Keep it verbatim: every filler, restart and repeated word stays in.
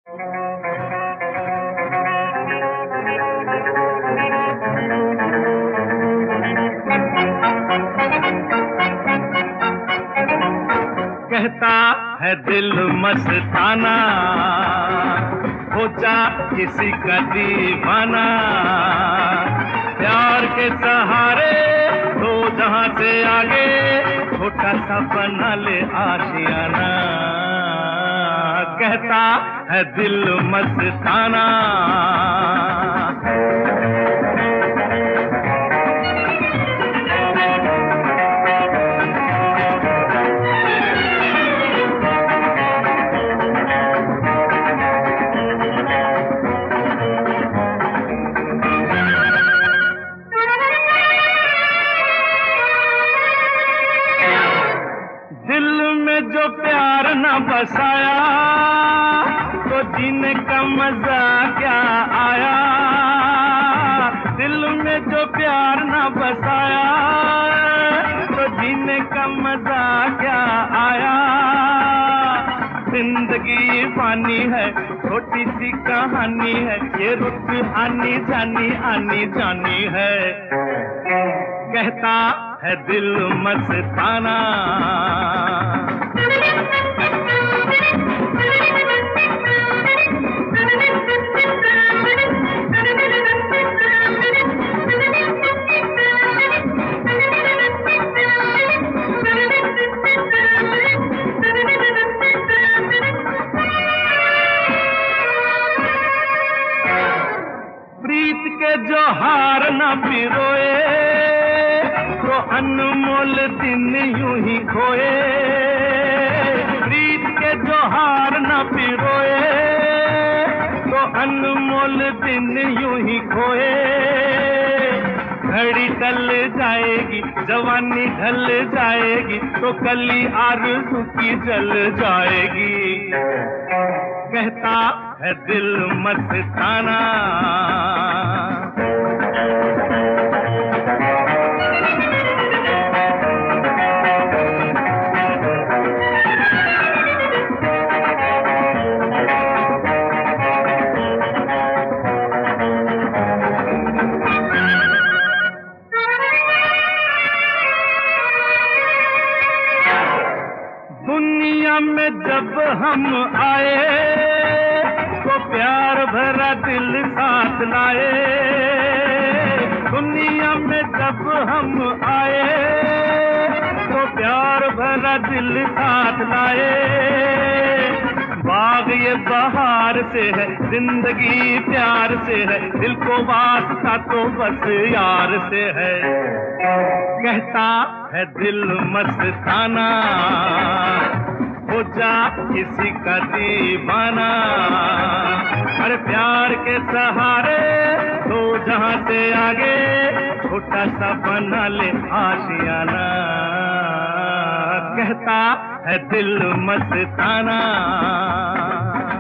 कहता है दिल मस्ताना, हो जा किसी का दीवाना, प्यार के सहारे तो जहां से आगे छोटा सा बना ले आशियाना। कहता है दिल मस्ताना। जो प्यार न बसाया तो जीने का मजा क्या आया। दिल में जो प्यार न बसाया तो जीने का मजा क्या आया। जिंदगी पानी है, छोटी सी कहानी है, ये रुत आनी जानी आनी जानी है। कहता है दिल मस्ताना। प्रीत के जो हार न पिरोए तो अनमोल दिन यूं ही खोए। प्रीत के जो हार न पिरोए तो अनमोल दिन यूं ही खोए। घड़ी टल जाएगी, जवानी ढल जाएगी, तो कली आरज़ू की जल जाएगी। कहता है दिल मस्ताना। दुनिया में जब हम आए तो प्यार भरा दिल साथ लाए। दुनिया में जब हम आए तो प्यार भरा दिल साथ लाए। बाग ये बहार से है, जिंदगी प्यार से है, दिल को वास्ता तो बस यार से है। कहता है दिल मस्ताना, हो जा किसी का दीवाना। हर प्यार के सहारे तो जहां से आगे छोटा सा बना ले आशियाना। कहता है दिल मस्ताना।